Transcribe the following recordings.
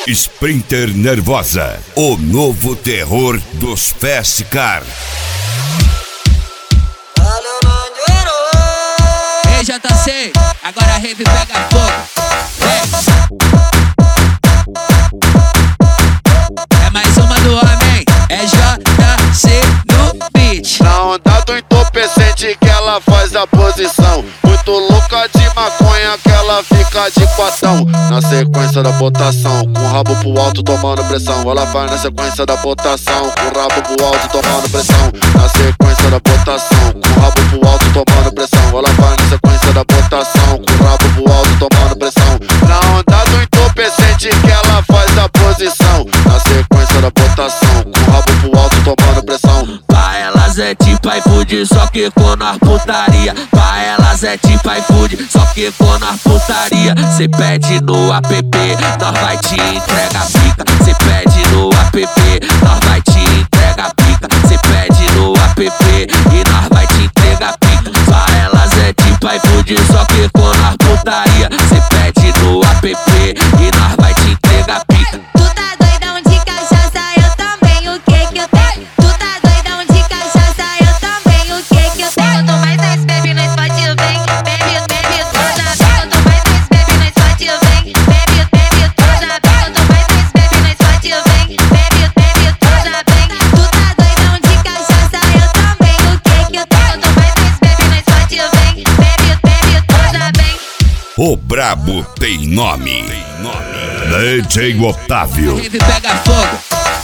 Sprinter Nervosa, o novo terror dos Fast Car. Ei, JC, agora a rave pega fogo. É mais uma do homem, é JC no beat. Na onda do entorpecente que ela faz a posição, muito louca de maconha que ela fica de quatão. Na sequência da botação, com o rabo pro alto tomando pressão. Ela vai na sequência da botação, com o rabo pro alto tomando pressão. Na sequência da botação, com o rabo pro alto tomando pressão. Ela vai na sequência da botação, com o rabo pro alto tomando pressão. Na onda do entorpecente que ela faz a posição, na sequência da botação, com o rabo pro alto tomando pressão. Pra elas é tipo iFood, só que com nós putaria. Pra elas é tipo iFood, só que com nós putaria. Cê pede no app, nós vai te entrega a pica. Cê pede no app, nós vai te entrega a pica. Cê pede no app e nós vai te entrega a pica. Pra elas é tipo iFood, só que com nós putaria. Cê pede no app e nós vai te entrega a pica. Tu tá doidão de cachaça, eu também, o que que eu tenho? Tu tá doidão de cachaça, eu também, o que que eu tenho? Quanto mais nós bebe, nós pode vem, bebe, bebe, toda vez. Quanto mais nós bebe, nós pode vem, bebe, bebe, toda vez. Quanto mais nós bebe, nós pode vem, bebe, bebe, toda vez. Tu tá doidão de cachaça, eu também, o que que eu tenho? Quanto mais nós bebe, nós pode vem, bebe, bebe, toda vez. O brabo tem nome. DJ Otávio. Rave pega fogo.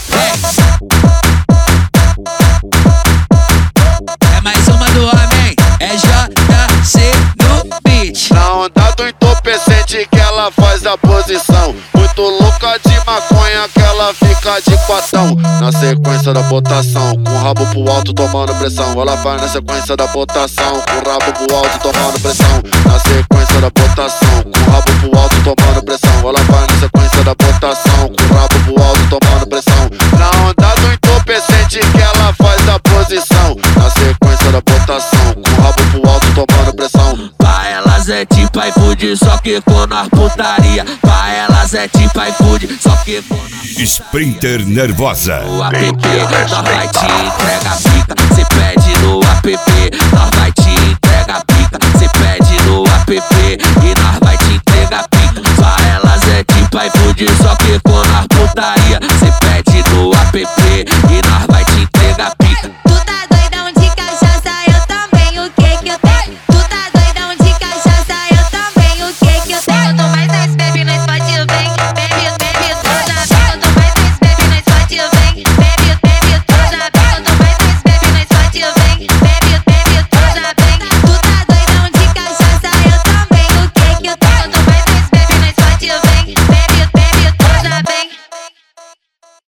É mais uma do homem, é JC no beat. Na onda do entorpecente que ela faz a posição, muito louca de maconha que ela fica de quatão. Na sequência da botação, com o rabo pro alto tomando pressão. Ela vai na sequência da botação, com o rabo pro alto tomando pressão. Na sequência da botação, com o rabo pro alto tomando pressão. Ela vai na sequência da botação, com o rabo pro alto tomando pressão. Na onda do entorpecente que ela faz a posição, na sequência da botação, com o rabo pro alto tomando pressão. Pra elas é tipo iFood, só que com nós putaria. Pra elas é tipo iFood, só que com Sprinter Nervosa. o app, nós vai te entrega a pica. Cê pede